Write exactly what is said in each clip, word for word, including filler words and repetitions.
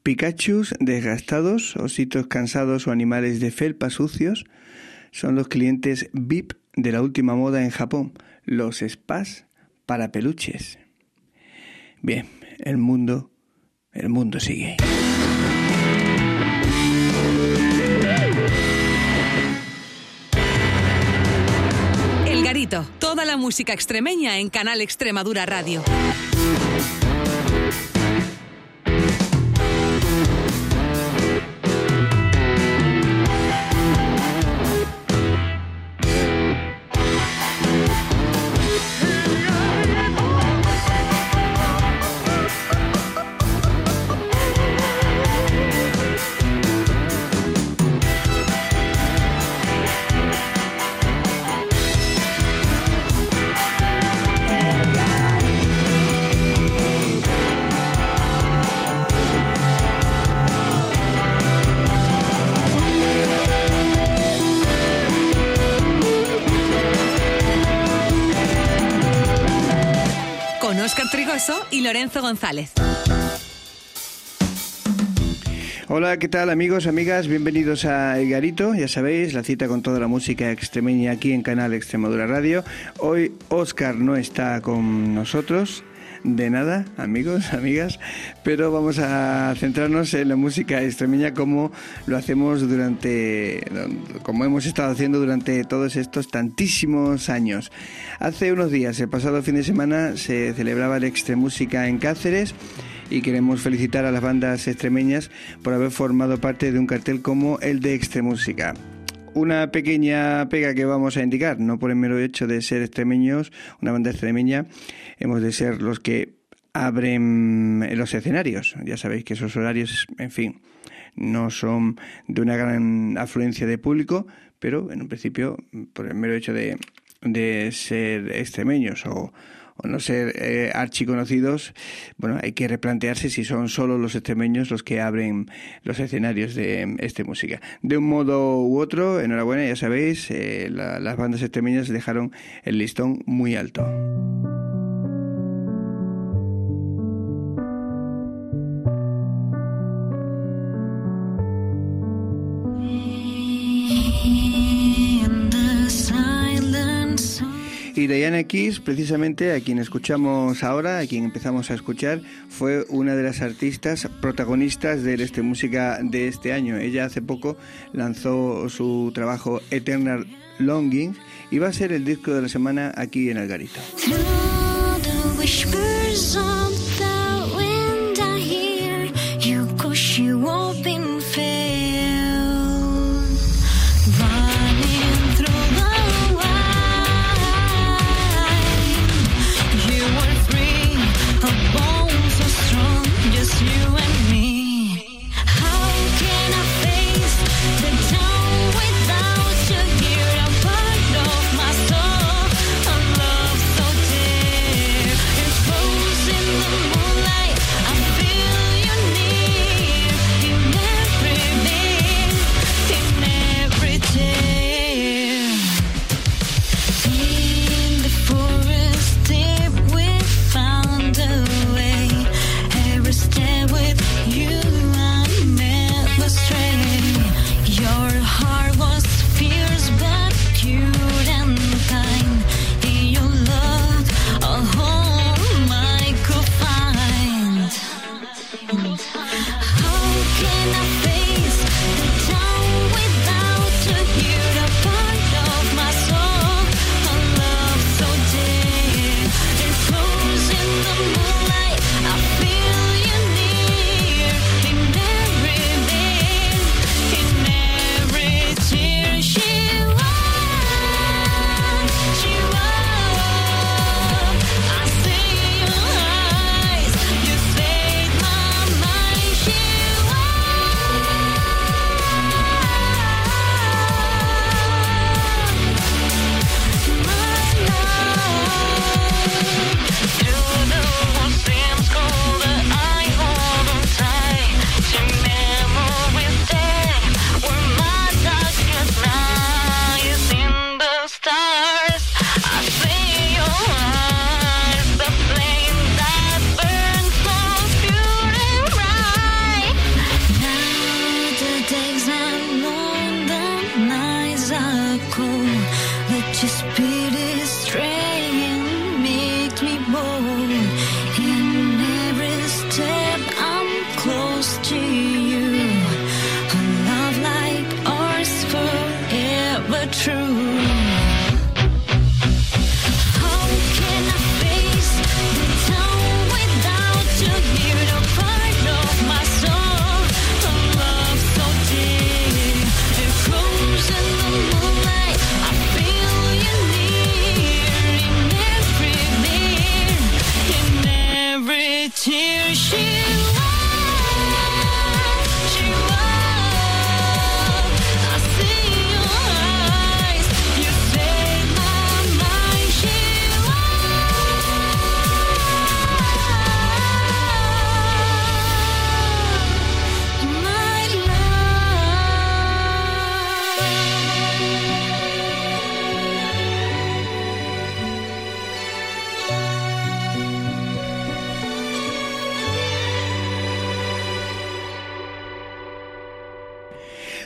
Pikachus desgastados, ositos cansados o animales de felpa sucios son los clientes V I P de la última moda en Japón, los spas para peluches. Bien, el mundo, el mundo sigue. El Garito, toda la música extremeña en Canal Extremadura Radio. Óscar Trigoso y Lorenzo González. Hola, ¿qué tal amigos, amigas? Bienvenidos a El Garito, ya sabéis, la cita con toda la música extremeña aquí en Canal Extremadura Radio. Hoy Óscar no está con nosotros, de nada, amigos, amigas, pero vamos a centrarnos en la música extremeña como lo hacemos durante, como hemos estado haciendo durante todos estos tantísimos años. Hace unos días, el pasado fin de semana, se celebraba la Extremúsica en Cáceres y queremos felicitar a las bandas extremeñas por haber formado parte de un cartel como el de Extremúsica. Una pequeña pega que vamos a indicar, no por el mero hecho de ser extremeños, una banda extremeña, hemos de ser los que abren los escenarios. Ya sabéis que esos horarios, en fin, no son de una gran afluencia de público, pero en un principio, por el mero hecho de, de ser extremeños o, o no ser eh, archiconocidos, bueno, hay que replantearse si son solo los extremeños los que abren los escenarios de esta música. De un modo u otro, enhorabuena, ya sabéis, eh, la, las bandas extremeñas dejaron el listón muy alto. Y Diana Kiss, precisamente a quien escuchamos ahora, a quien empezamos a escuchar, fue una de las artistas protagonistas de este música de este año. Ella hace poco lanzó su trabajo Eternal Longing y va a ser el disco de la semana aquí en El Garito.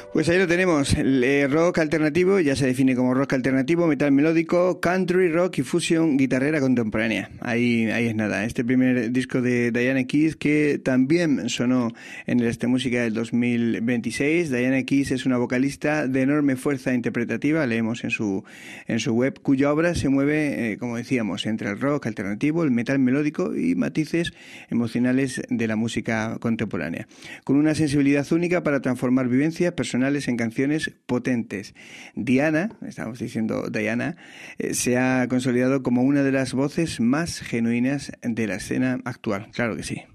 Pues ahí lo tenemos, el eh, rock alternativo, ya se define como rock alternativo, metal melódico, country, rock y fusión guitarrera contemporánea. Ahí, ahí es nada. Este primer disco de Diana Keys, que también sonó en el Este Música del dos mil veintiséis. Diana Keys es una vocalista de enorme fuerza interpretativa, leemos en su, en su web, cuya obra se mueve, eh, como decíamos, entre el rock alternativo, el metal melódico y matices emocionales de la música contemporánea. Con una sensibilidad única para transformar vivencias personales en canciones potentes. Diana, estamos diciendo Diana, eh, se ha consolidado como una de las voces más genuinas de la escena actual. Claro que sí.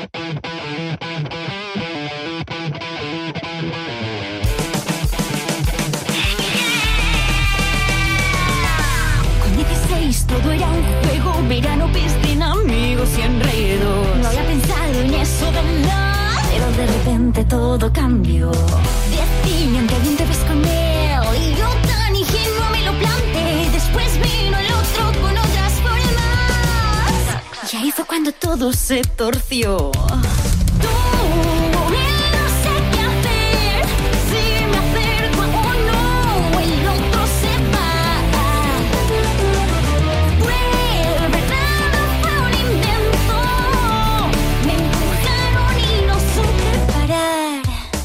Con dieciséis todo era un juego, verano, piscina, amigos y enredos. No había pensado en eso de nada, pero de repente todo cambió. Decían que bien te ves con él y yo tan ingenua me lo planteé. Después vino el otro con otras formas y ahí fue cuando todo se torció. Tú, él no sé qué hacer, si me acerco o no, el otro se va. Fue verdad o fue un invento, me empujaron y no supe parar.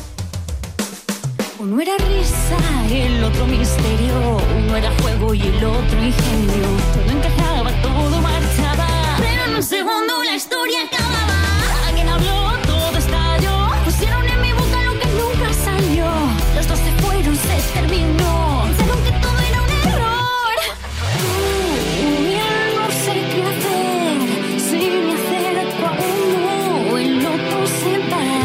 Uno era risa, el otro misterio. Uno era juego y el otro ingenio. Todo encajaba, todo marchaba, pero en un segundo la historia acababa. Alguien habló, todo estalló. Pusieron en mi boca lo que nunca salió. Los dos se fueron, se terminó. Pensaron que todo era un error. Uh, ya no sé qué hacer. Si me acerco a uno, el otro se va.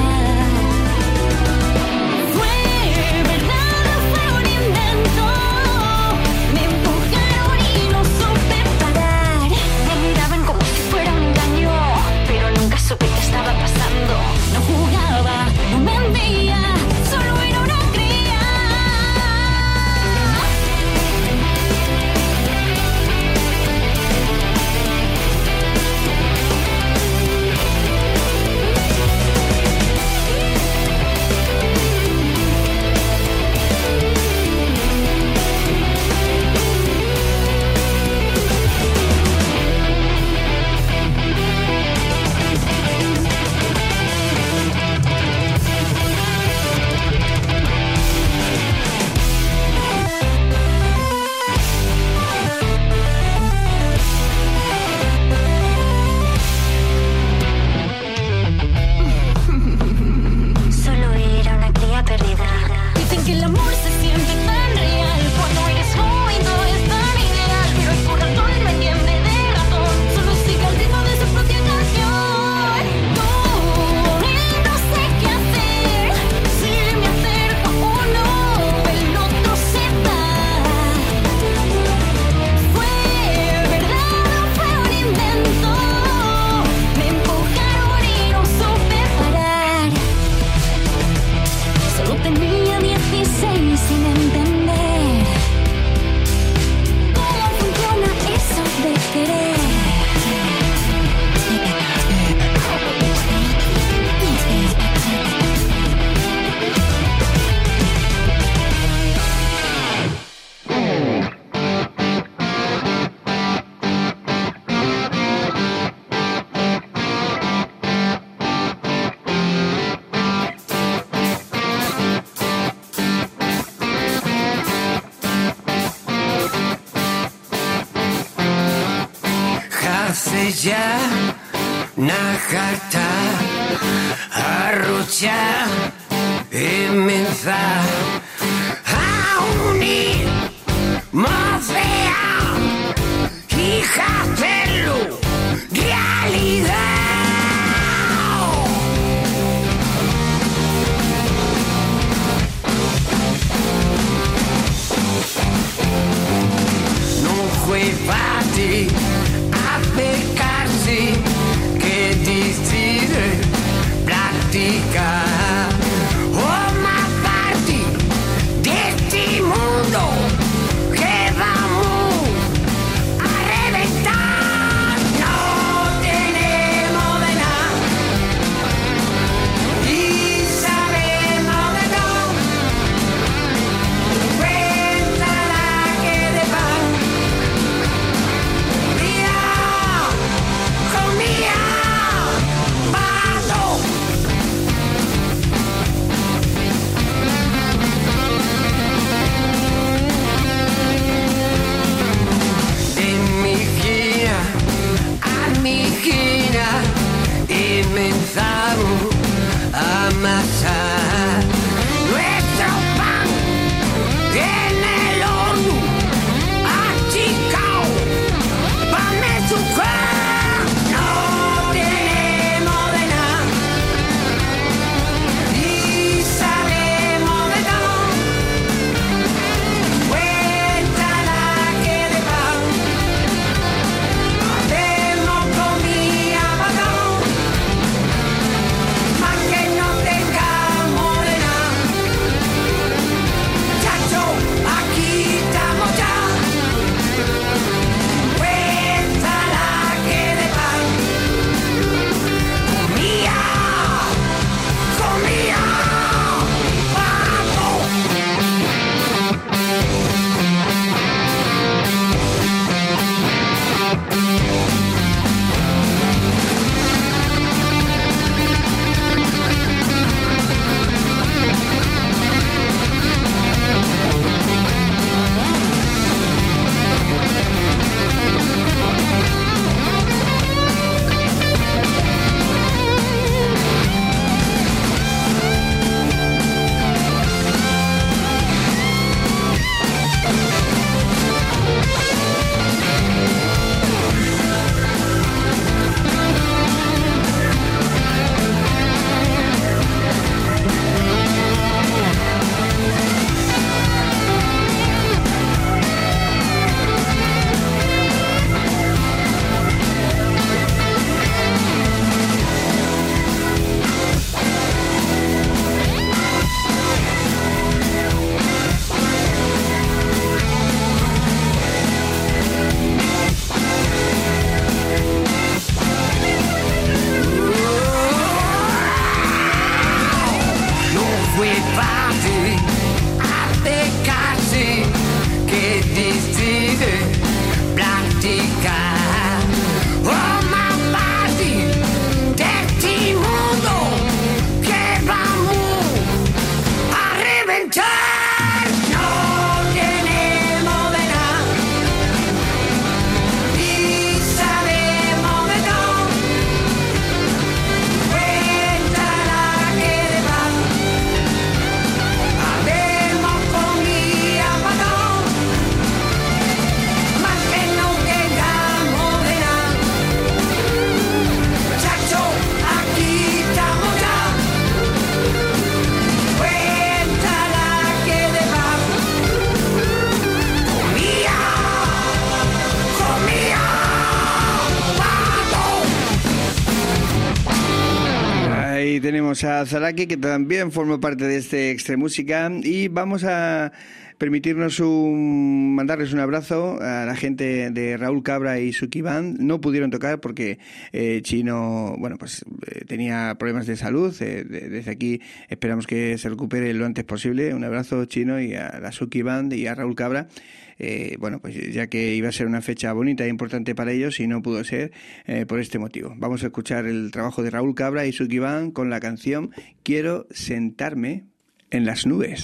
Supe que estaba pasando, no jugaba, no mentía, solo era una cría. Que el amor se siente tan real cuando eres joven, todo es tan ideal, pero el corazón no entiende de razón, solo sigue el ritmo de su propia canción. No, él no sé qué hacer, si me acerco o no, el otro se va. Fue verdad o fue un invento, me empujaron y no supe parar. Solo tenía dieciséis sin entender cómo funciona eso de querer. Ya nakarta arrutxa imensa hauni mozea hijatelu realidad. No fue fácil acercarse, que decide practicar forma parte de este mundo que vamos a reventar. No tenemos de nada y sabemos de todo. fui fácil, hace casi que decide practicar. Forma parte de este mundo que vamos a reventar. No tenemos de nada y sabemos de todo. Cuenta la que le va. Habemos comida para todo. Más que no tengamos de nada. Muchachos, aquí estamos ya. Cuenta la que le va. Comida, comida, vamos. Ahí tenemos a Zaraki, que también forma parte de este Extremúsica, y vamos a permitirnos un, mandarles un abrazo a la gente de Raúl Cabra y Suki Band. No pudieron tocar porque eh, Chino, bueno, pues eh, tenía problemas de salud. Eh, de, desde aquí esperamos que se recupere lo antes posible. Un abrazo, Chino, y a la Suki Band y a Raúl Cabra. Eh, bueno, pues ya que iba a ser una fecha bonita e importante para ellos y no pudo ser eh, por este motivo. Vamos a escuchar el trabajo de Raúl Cabra y Suki Band con la canción Quiero sentarme en las nubes.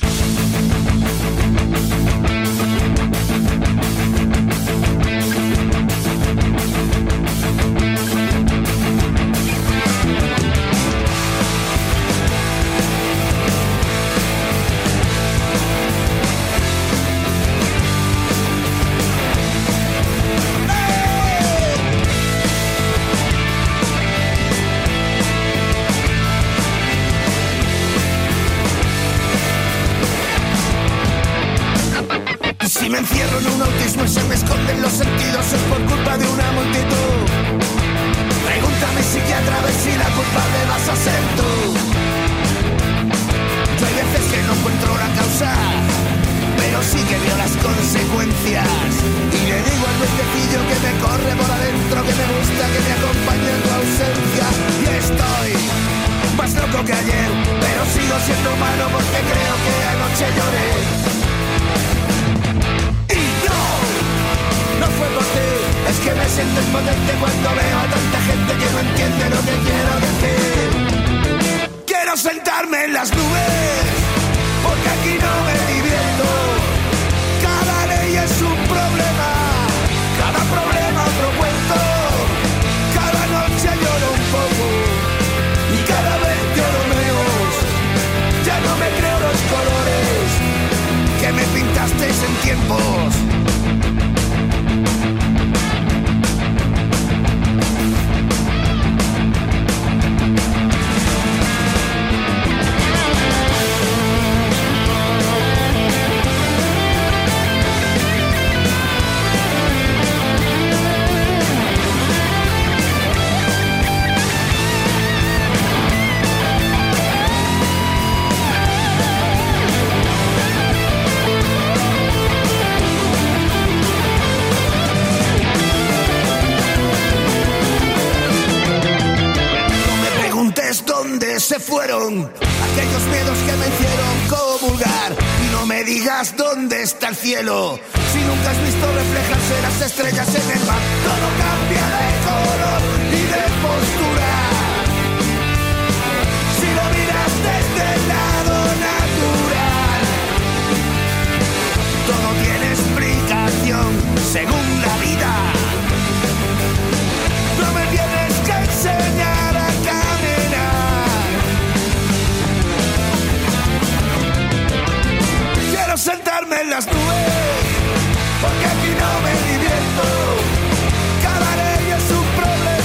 Si me encierro en un autismo y se me esconden los sentidos, es por culpa de una multitud. Pregúntame, psiquiatra, a ver si la culpable vas a ser tú. Yo hay veces que no encuentro la causa, pero sí que veo las consecuencias. Y le digo al duendecillo que me corre por adentro, que me gusta que me acompañe en tu ausencia. Y estoy más loco que ayer, pero sigo siendo humano porque creo que anoche lloré. No fue por ti, es que me siento impotente cuando veo a tanta gente que no entiende lo que quiero decir. Quiero sentarme en las nubes, porque aquí no me divierto. Cada ley es un problema, cada problema otro cuento. Cada noche lloro un poco y cada vez lloro menos. Ya no me creo los colores que me pintasteis en tiempos. ¿Dónde se fueron aquellos miedos que me hicieron comulgar? Y no me digas dónde está el cielo, si nunca has visto reflejarse las estrellas en el mar. Todo cambia de color y de postura si lo miras desde el lado natural. Todo tiene explicación según la vida. No me tienes que enseñar a caminar. Quiero sentarme en las nubes, porque aquí no me divierto. Cada ley es un problema.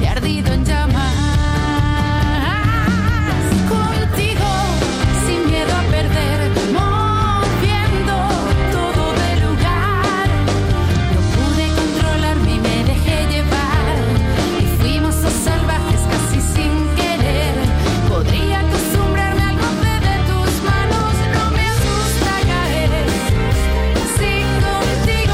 ardido en llamas. Contigo, sin miedo a perder, moviendo todo de lugar. No pude controlarme y me dejé llevar, y fuimos a salvajes casi sin querer. Podría acostumbrarme al roce de tus manos, no me asusta caer, si contigo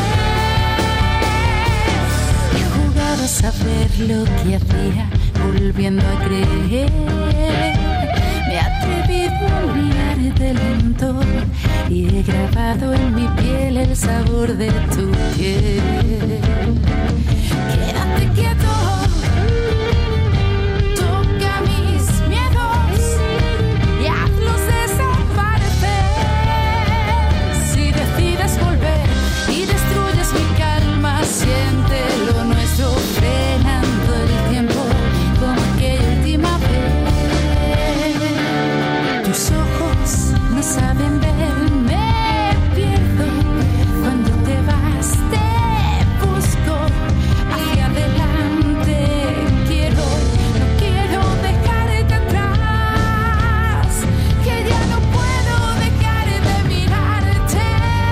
es. He jugado a saber lo que hacía, volviendo a creer. Me he atrevido a mirarte lento y he grabado en mi piel el sabor de tu piel. Quédate quieto, toca mis miedos y hazlos desaparecer. Si decides volver y destruyes mi calma, siente lo nuestro frenando el tiempo como aquella última vez. Tus ojos no saben ver, me pierdo cuando te vas, te busco hacia adelante. Quiero, no quiero dejarte atrás, que ya no puedo dejar de mirarte.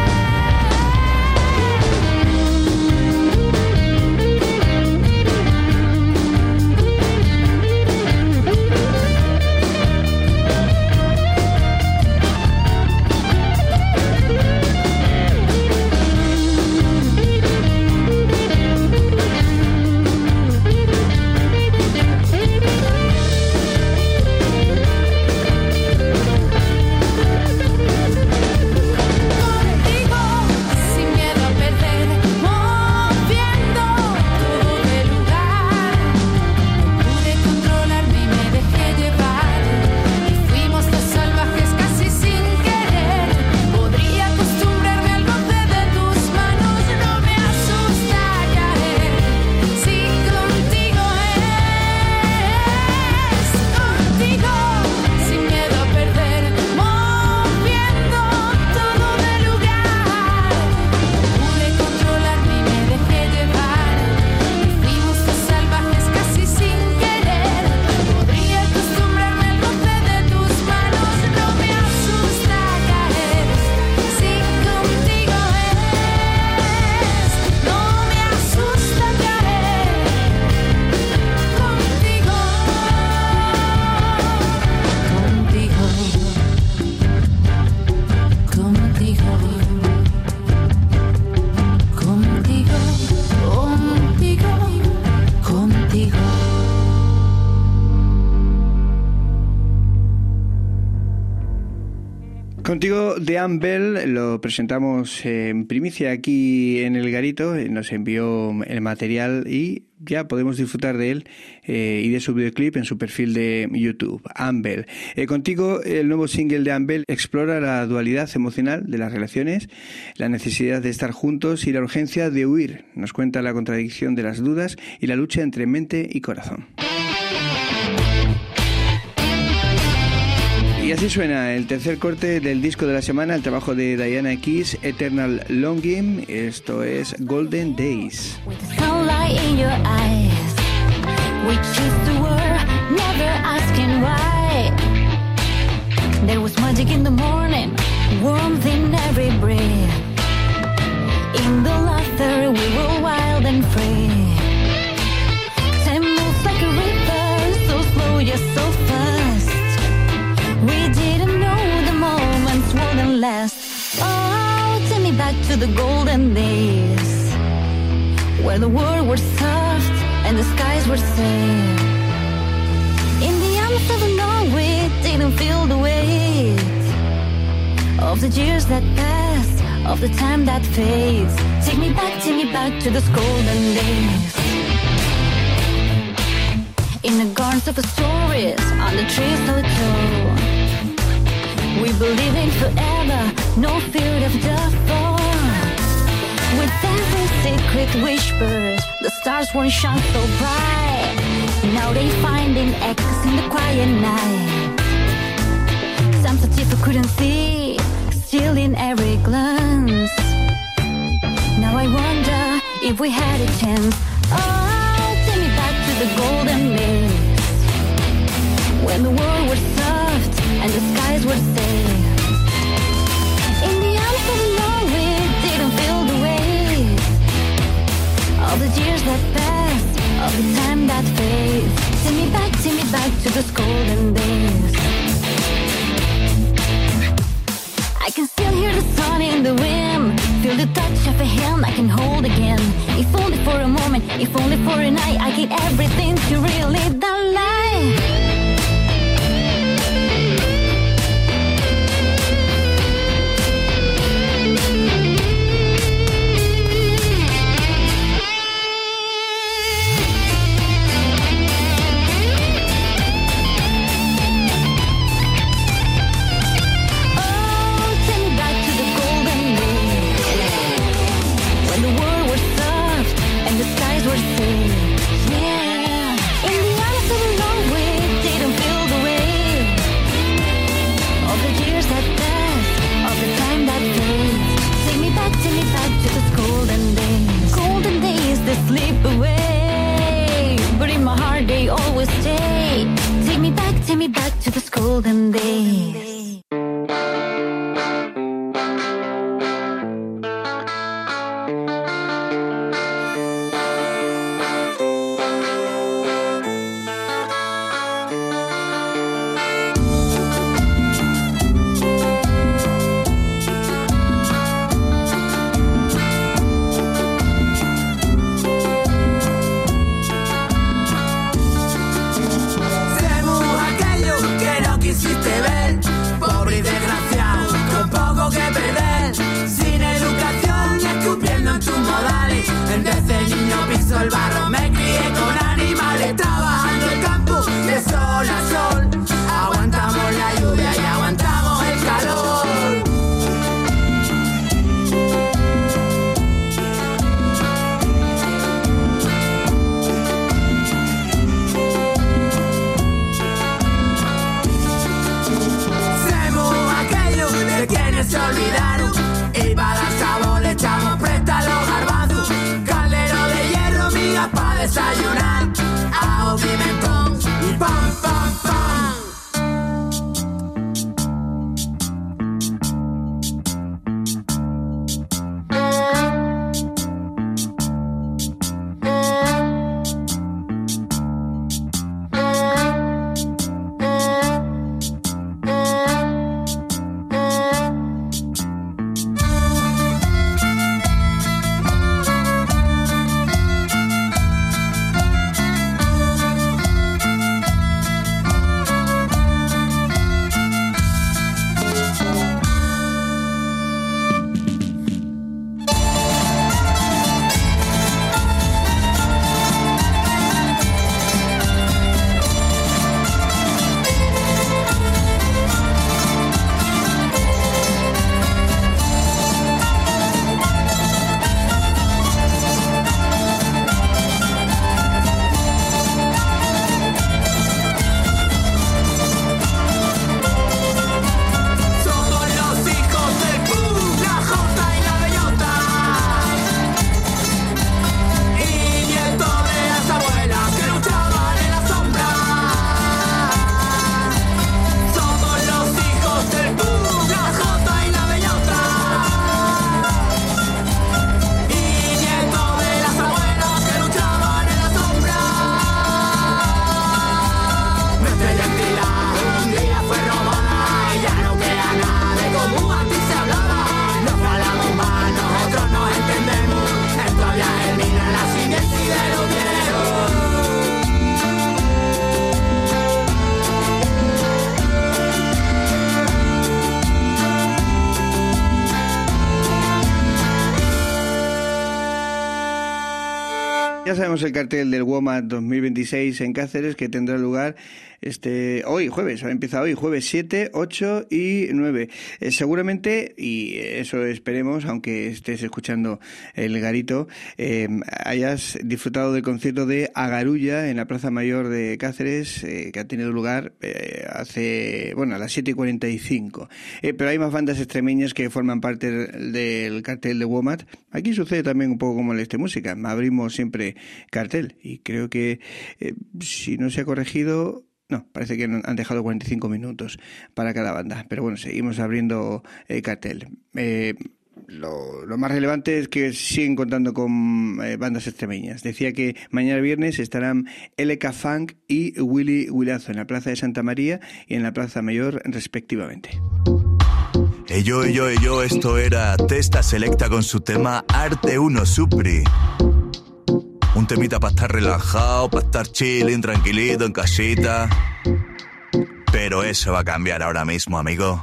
Contigo, sin miedo a perder, moviendo todo de lugar. No pude controlarme y me dejé llevar, y fuimos los salvajes casi sin querer. Podría acostumbrarme al roce de tus manos, no me asusta caer, si contigo es. Contigo, sin miedo a perder, moviendo todo de lugar. No pude controlarme y me dejé llevar, y fuimos los salvajes casi sin querer. Podría acostumbrarme al roce de tus manos, no me asusta caer, si contigo es. No me asusta caer, contigo, contigo, contigo, contigo, contigo, contigo. Contigo, de Anne Bell, lo presentamos en primicia aquí en El Garito. Nos envió el material y ya podemos disfrutar de él eh, y de su videoclip en su perfil de YouTube, Anne Bell. Eh, contigo, el nuevo single de Anne Bell explora la dualidad emocional de las relaciones, la necesidad de estar juntos y la urgencia de huir. Nos cuenta la contradicción de las dudas y la lucha entre mente y corazón. Y así suena el tercer corte del disco de la semana, el trabajo de Diana Keys, Eternal Longing. Esto es Golden Days. With the sunlight in your eyes, we choose the word, never asking why. There was magic in the morning, warmth in every breath. In the laughter we were wild and free. Time moves like a river, so slow yet so fast. We didn't know the moments wouldn't last. Oh, take me back to the golden days, where the world was soft and the skies were safe. In the arms of the night we didn't feel the weight of the years that passed, of the time that fades. Take me back, take me back to those golden days. In the gardens of the stories, on the trees so tall, we believe in forever, no fear of the fall. With every secret whispers, the stars won't shine so bright. Now they finding echoes in the quiet night. Some that couldn't see, still in every glance. Now I wonder if we had a chance. Oh, take me back to the someone I can hold again. If only for a moment, if only for a night, I give everything to relive that life. Slip away, but in my heart they always stay. Take me back, take me back to those golden days. El barro, me crié con animales, trabajando el campo de sol a sol. Aguantamos la lluvia y aguantamos el calor. Somos aquellos de quienes se olvidaron y para dar sabor le echamos presta los garbanzos. Para desayunar, ajo, pimentón y pam, pam, pam. Ya sabemos el cartel del WOMAD dos mil veintiséis en Cáceres, que tendrá lugar este hoy, jueves, empieza hoy, jueves siete, ocho y nueve. Eh, seguramente, y eso esperemos, aunque estés escuchando el Garito, eh, hayas disfrutado del concierto de Agarulla en la Plaza Mayor de Cáceres, eh, que ha tenido lugar eh, hace, bueno, a las siete y cuarenta y cinco. Eh, pero hay más bandas extremeñas que forman parte del cartel de WOMAD. Aquí sucede también un poco como en Este Música. Abrimos siempre cartel y creo que, eh, si no se ha corregido... No, parece que han dejado cuarenta y cinco minutos para cada banda. Pero bueno, seguimos abriendo el cartel. Eh, lo, lo más relevante es que siguen contando con eh, bandas extremeñas. Decía que mañana viernes estarán L K Funk y Willy Willazo en la Plaza de Santa María y en la Plaza Mayor respectivamente. Ey yo, ey yo, ey yo, esto era Testa Selecta con su tema Arte uno Supri. Un temita para estar relajado, para estar chilling, tranquilito, en casita. Pero eso va a cambiar ahora mismo, amigo.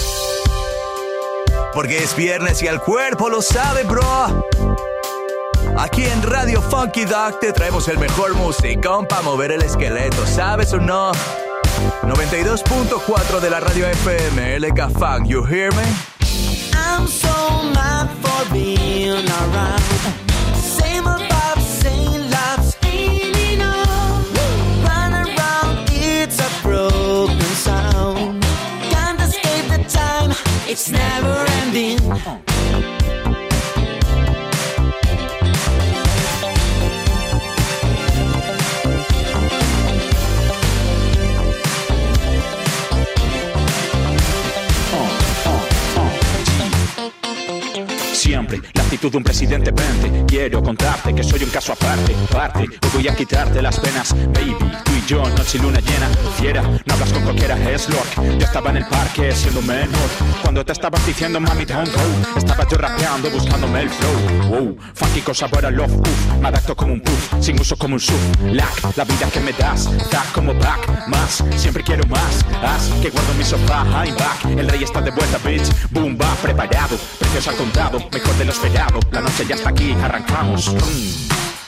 Porque es viernes y el cuerpo lo sabe, bro. Aquí en Radio Funky Duck te traemos el mejor musicón para mover el esqueleto, ¿sabes o no? noventa y dos punto cuatro de la radio F M, L K Funk, you hear me? I'm so mad for being around. Same about same lives, ain't enough. Run around, it's a broken sound. Can't escape the time, it's never ending. Siempre la actitud de un presidente pente. Quiero contarte que soy un caso aparte. Parte, hoy voy a quitarte las penas. Baby, tú y yo, noche y luna llena. Fiera, no hablas con cualquiera, es Lord. Yo estaba en el parque siendo menor cuando te estabas diciendo mami don't go. Estaba yo rapeando buscándome el flow. Wow, funky cosa para love, uff. Me adapto como un puff, sin uso como un sub. Lack, la vida que me das, da como back. Más, siempre quiero más. Haz que guardo mi sofá, I'm back. El rey está de vuelta, bitch. Boom, va preparado. Precios al contado. Mejor de lo esperado, la noche ya está aquí, arrancamos. Mm.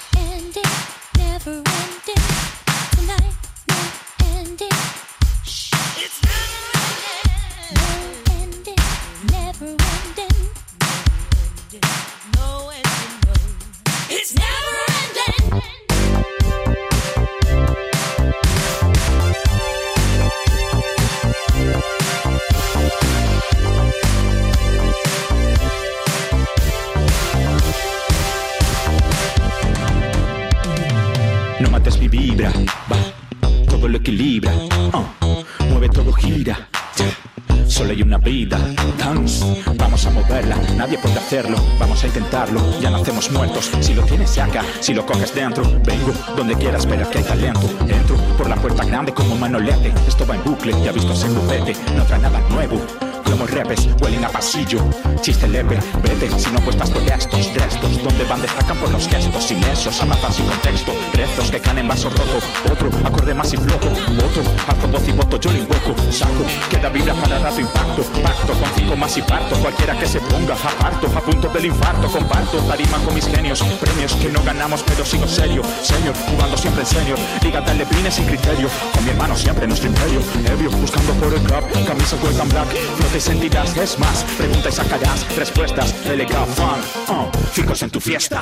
No mates mi vibra, va, todo lo equilibra, uh, mueve todo gira, yeah. Solo hay una vida, dance, vamos a moverla, nadie puede hacerlo, vamos a intentarlo, ya nacemos muertos, si lo tienes saca, si lo coges dentro, vengo donde quieras, pero que hay talento, entro por la puerta grande como Manolete, esto va en bucle, ya visto ese grupete, no trae nada nuevo. Como repes, huelen a pasillo, chiste leve, vete, si no puestas por estos restos, donde van destacan por los gestos, silencios, avanzan sin contexto, rezos que caen en vaso roto, otro, acorde más y flojo, voto, hago voz y voto, yo lo invoco, saco, queda vibra para rato impacto, pacto, con cinco más y parto, cualquiera que se ponga, aparto, a punto del infarto, comparto, tarima con mis genios, premios que no ganamos pero sigo serio, señor, jugando siempre en serio, liga de levines sin criterio, con mi hermano siempre nuestro imperio, ebrio, buscando por el club, camisa hueca en black, te sentirás, es más, pregunta y sacarás respuestas. L K Funk, uh, fijos en tu fiesta.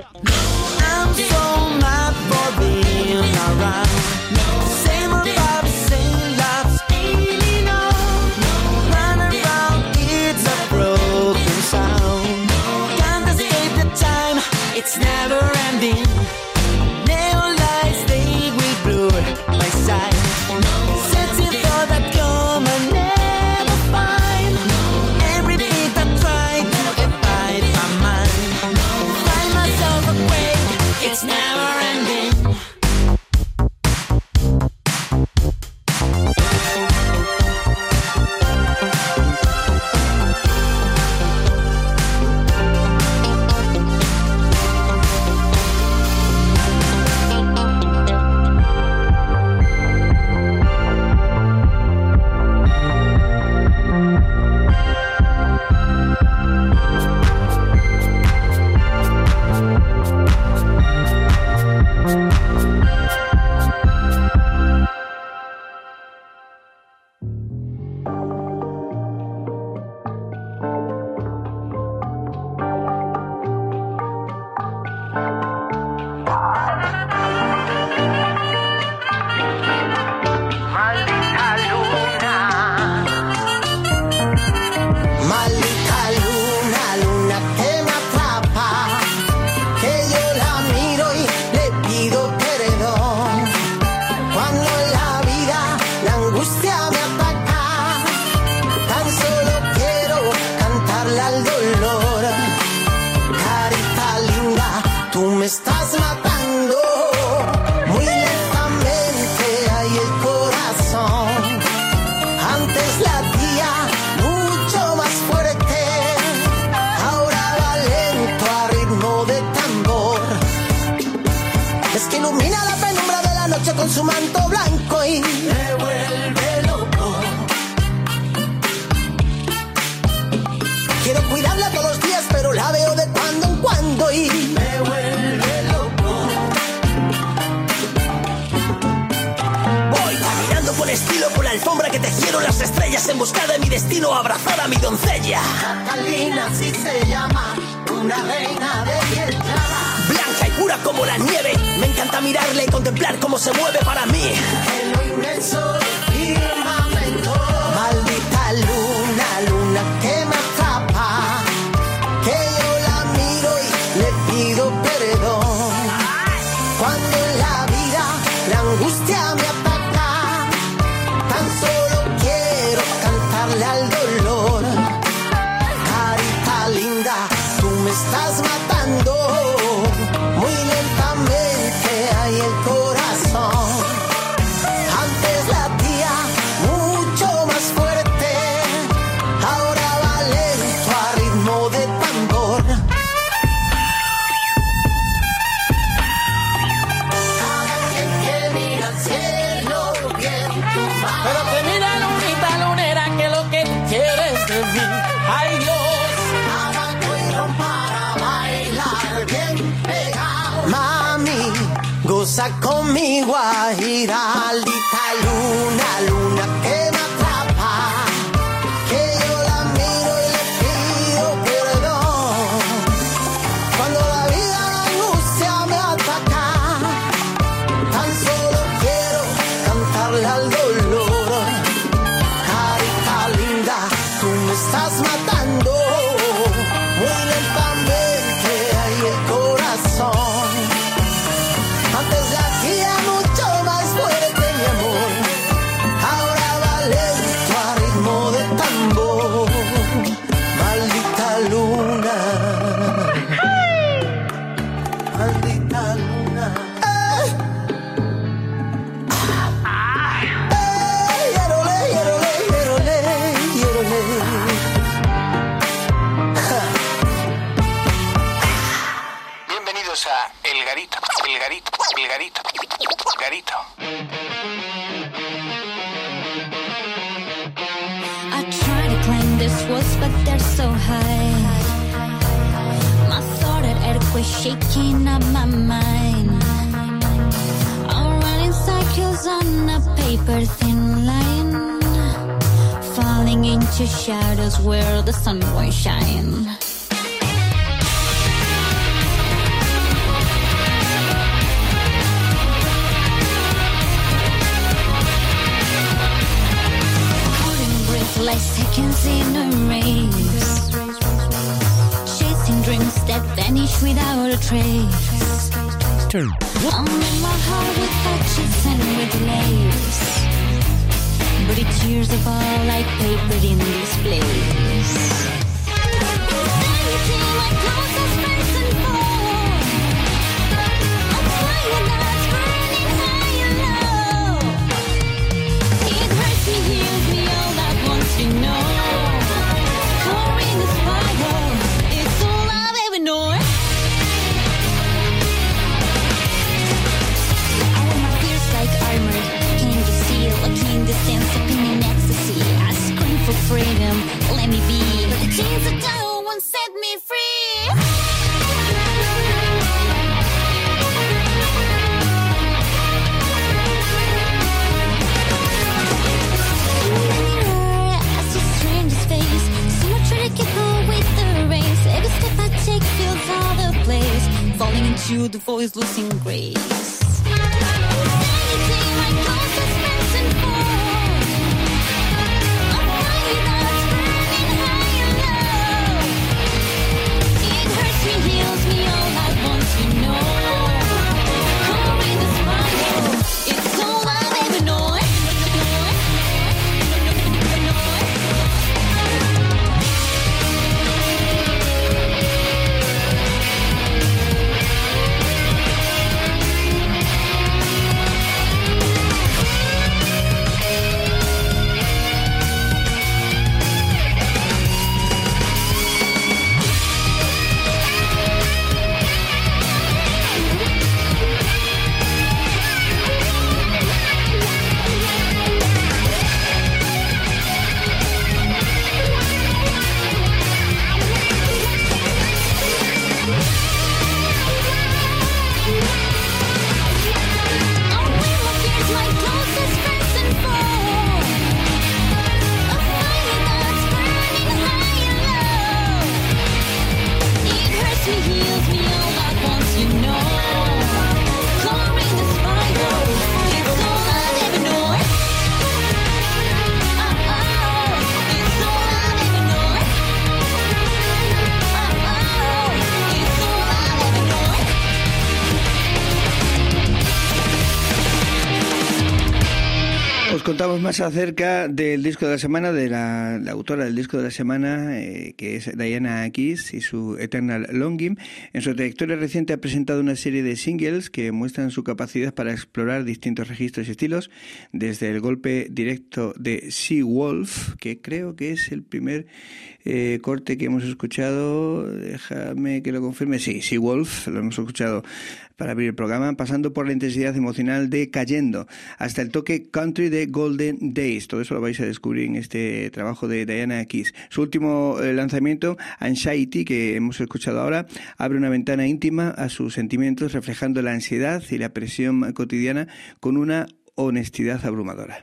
I'm so mad for being around. Same about same lives, ain't enough. Run around, it's a broken sound. Can't escape the time, it's never ending. Neon lights, they will blur my sight. Searching for that common never find. Every beat I try to abide my mind. Find myself awake, it's never ending. su manto blanco y me vuelve loco. Quiero cuidarla todos los días, pero la veo de cuando en cuando y me vuelve loco. Voy caminando con estilo por la alfombra que tejieron las estrellas en busca de mi destino, abrazar a mi doncella. Catalina así se llama, una reina de piel clara, blanca y pura como la nieve. Me encanta mirarla y contemplar cómo se mueve para mí en lo inmenso del firmamento. Maldita luna, luna que me atrapa, que yo la miro y le pido perdón. Cuando en la vida la angustia me ataca, tan solo quiero cantarle al dolor. Carita linda, tú me estás matando, muy lentamente hay el corazón. Antes latía mucho más fuerte, ahora va lento a ritmo de tambor. Cada quien que mira al cielo bien tu mano. Pero que mira lunita lunera, que lo que tú quieres de mí. Ay Dios, abajo y no para bailar bien pegado. Mami, goza conmigo, Giraldita luna, luna que me atrapa, que yo la miro y le pido perdón. Cuando la vida la angustia me ataca, tan solo quiero cantarle al dolor. Carita linda, tú me estás matando, muy lentamente hay el corazón. Antes latía mucho más fuerte mi amor, ahora va lento a ritmo de tambor. Maldita luna, maldita luna. ¡Eh! ¡Eh! Yerole, yerole, yerole, yerole. Bienvenidos a El Garito, El Garito, El Garito, Garito. I try to climb these walls, but they're so high. My thought at earthquake shaking up my mind. I'm running cycles on a paper thin line, falling into shadows where the sun won't shine. Like seconds in a race, chasing dreams that vanish without a trace. I'm in my heart with patches and with layers, but it tears apart like paper in this place. Anything like closest friends and more, I'm flying out, burning high and low. It hurts me, heals me, all that wants to know. Core in the spiral, it's all I've ever known. I wear my fears like armor, can't you see? Looking distance, sipping in ecstasy. I scream for freedom, let me be. But the chains that don't won't set me free. I see stranger's face, so much try to keep up with the race. Every step I take feels all the place, falling into the voice, losing grace. Anything like closest friends and more, I'm flying out, burning high and low. It hurts me, heals me, all I want to know. Core in the spiral, it's all I've ever known. Os contamos más acerca del disco de la semana, de la, la autora del disco de la semana, eh, que es Diana Keys y su Eternal Longing. En su trayectoria reciente ha presentado una serie de singles que muestran su capacidad para explorar distintos registros y estilos, desde el golpe directo de Sea Wolf, que creo que es el primer eh, corte que hemos escuchado, déjame que lo confirme, sí, Sea Wolf, lo hemos escuchado para abrir el programa, pasando por la intensidad emocional de Cayendo, hasta el toque country de Golden Days. Todo eso lo vais a descubrir en este trabajo de Diana Keys. Su último eh, lanzamiento, Anxiety, que hemos escuchado ahora, abre una ventana íntima a sus sentimientos, reflejando la ansiedad y la presión cotidiana con una honestidad abrumadora.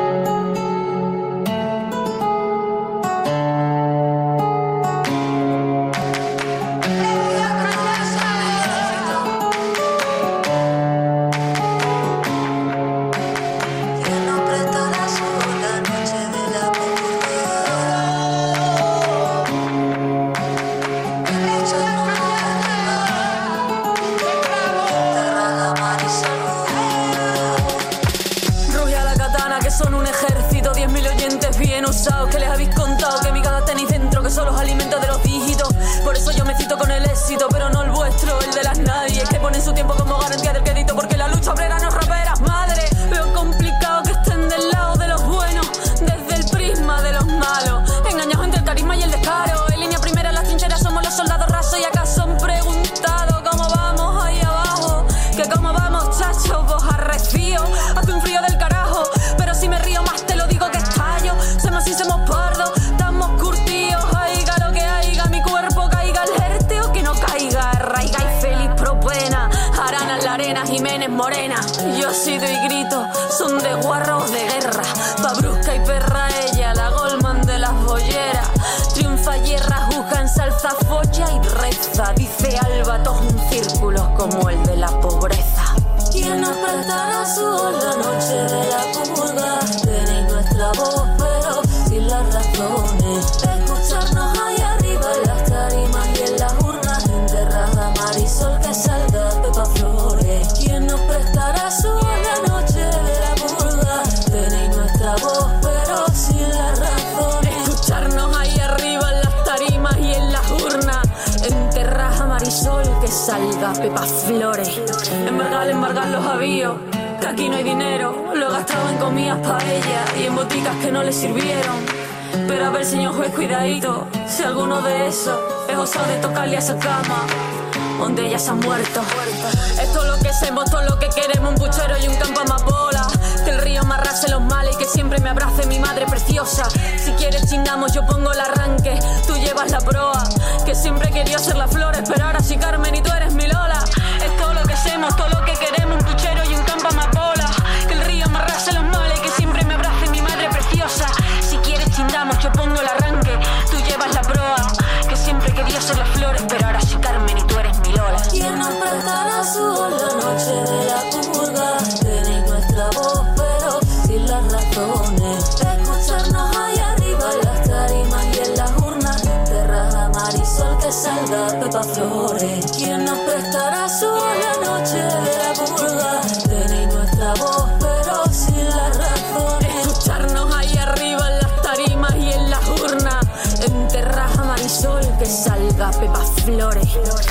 Que les habéis contado que mi casa tenéis dentro, que son los alimentos de los dígitos. Por eso yo me cito con el éxito, pero no el vuestro, el de las nadie, que ponen su tiempo como garantía del crédito, porque la lucha obrera no es raperas, madre. Veo complicado que estén del lado de los buenos, desde el prisma de los malos, engañados entre el carisma y el descaro. En línea primera en las trincheras somos los soldados rasos, y acaso han preguntado cómo vamos ahí abajo, que cómo vamos, chachos, vos arrefío, hace un frío del carajo, pero si me río más te lo digo que estallo. Somos y somos pardos, estamos curtidos, haiga lo que haiga, mi cuerpo caiga alerte o que no caiga, raiga y feliz propena, Arana en la arena, Jiménez Morena, yo sí doy grito, son de guarros de guerra, Pabrusca y perra ella, la Goldman de las bolleras, triunfa hierra, juzga en salsa folla y reza, dice Alba, todos un círculo como el de la pobreza. ¿Quién nos prestará su voz la noche de la purga? Tenéis nuestra voz, pero sin las razones. Escucharnos ahí arriba en las tarimas y en las urnas. Enterrada Marisol, que salga Pepa Flores. ¿Quién nos prestará su voz la noche de la purga? Tenéis nuestra voz, pero sin las razones. Escucharnos ahí arriba en las tarimas y en las urnas. Enterrada Marisol, que salga Pepa Flores. Embargar, embargar los avíos, que aquí no hay dinero. Lo he gastado en comidas para ella y en boticas que no le sirvieron. Pero a ver, señor juez, cuidadito, si alguno de esos es osado de tocarle a esa cama donde ella se ha muerto. Esto es lo que hacemos, todo lo que queremos, un puchero y un campo amapola. Que el río me arrase los males y que siempre me abrace mi madre preciosa. Si quieres chingamos, yo pongo el arranque, tú llevas la proa. Que siempre quería ser las flores, pero ahora sí Carmen y tú eres mi Lola. Es todo lo que hacemos, todo lo que queremos, un puchero y un campo amapola. Que el río me arrase los males y que siempre me abrace mi madre preciosa. Si quieres chingamos, yo pongo el arranque, tú llevas la proa. Que siempre quería ser las flores, pero ahora sí Carmen y tú eres mi Lola. ¿Quién nos prestará su voz la noche de la purga? Tenéis nuestra voz, pero sin las razones. Escucharnos ahí arriba en las tarimas y en las urnas. Enterrada Marisol, que salga Pepa Flores. ¿Quién nos prestará su voz la noche de la purga? Tenéis nuestra voz, pero sin las razones. Escucharnos ahí arriba en las tarimas y en las urnas. Enterrada Marisol, que salga Pepa Flores.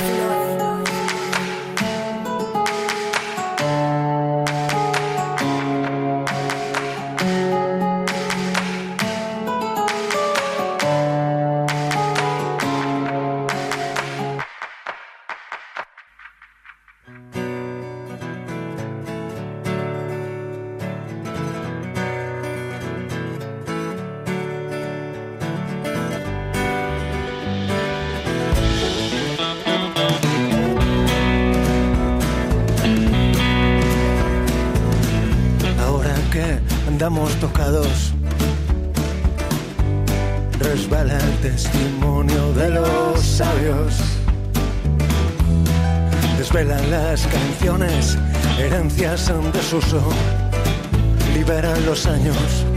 Andamos tocados, resbala el testimonio de los sabios, desvelan las canciones, herencias en desuso, liberan los años.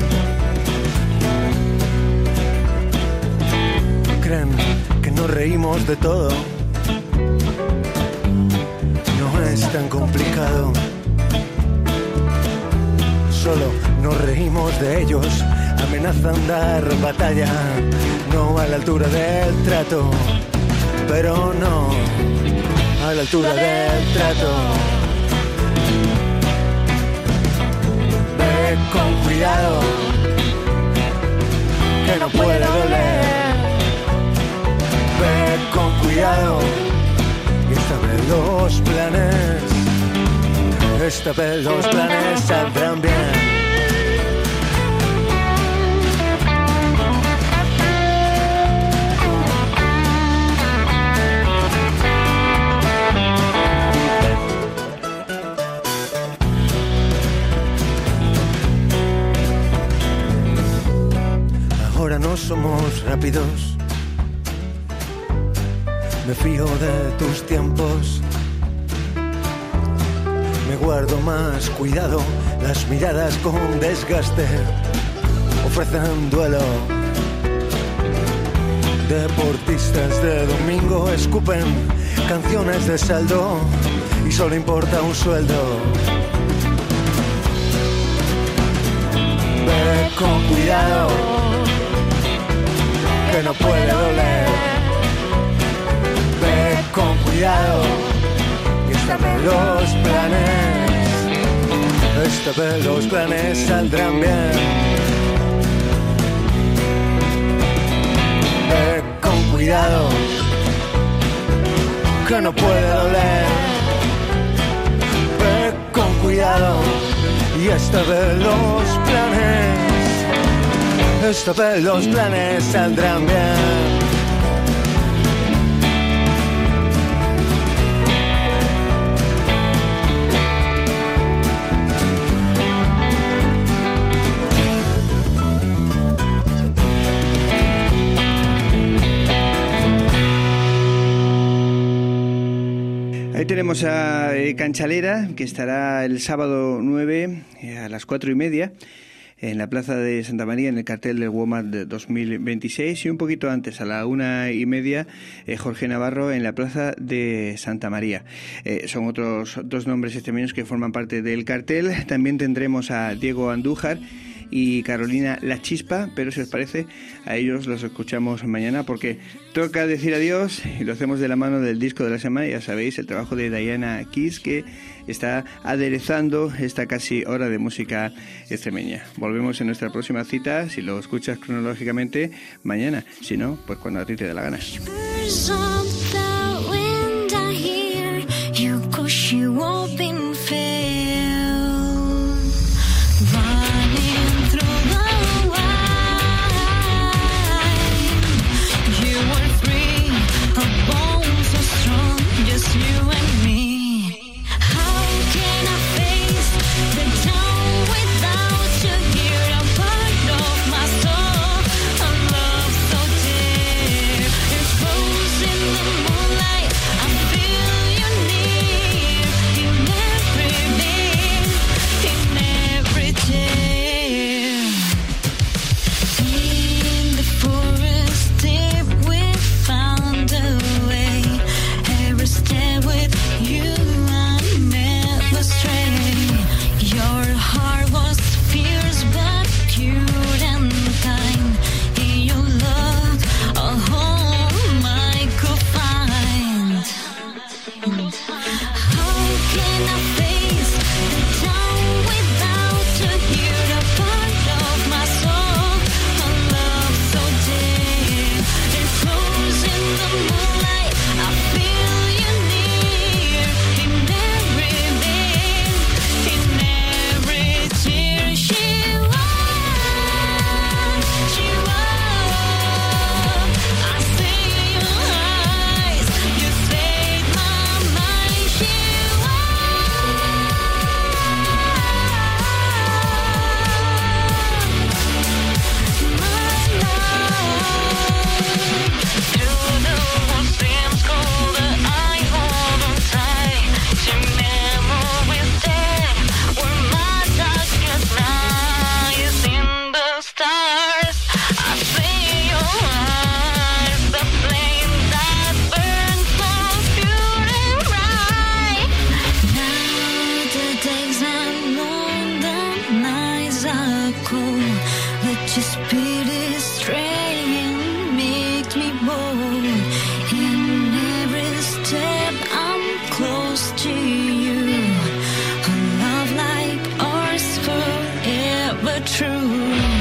Creen que nos reímos de todo, no es tan complicado. solo nos reímos de ellos. Amenazan dar batalla, no a la altura del trato, pero no a la altura del trato. Ve con cuidado, que no puede doler. Ve con cuidado y esta vez los planes, esta vez los planes saldrán bien. Ahora no somos rápidos, me fío de tus tiempos, me guardo más cuidado, las miradas con desgaste ofrecen duelo. Deportistas de domingo escupen canciones de saldo y solo importa un sueldo. Ve con cuidado, que no puede doler. Ve con cuidado y esta vez los planes, esta vez los planes saldrán bien. Ve con cuidado, que no puede doler. Ve con cuidado y esta vez los planes, esta vez los planes saldrán bien. Ahí tenemos a eh, Canchalera, que estará el sábado nueve eh, a las cuatro y media en la Plaza de Santa María, en el cartel del WOMAD de dos mil veintiséis, y un poquito antes, a la una y media, eh, Jorge Navarro en la Plaza de Santa María. Eh, son otros dos nombres extremeños que forman parte del cartel. También tendremos a Diego Andújar y Carolina La Chispa, pero si os parece, a ellos los escuchamos mañana, porque toca decir adiós y lo hacemos de la mano del disco de la semana. Ya sabéis, el trabajo de Diana Kiss, que está aderezando esta casi hora de música extremeña. Volvemos en nuestra próxima cita, si lo escuchas cronológicamente, mañana. Si no, pues cuando a ti te dé la gana. In the as I go. Let your spirit straying makes me bold. In every step I'm close to you. A love like ours forever true.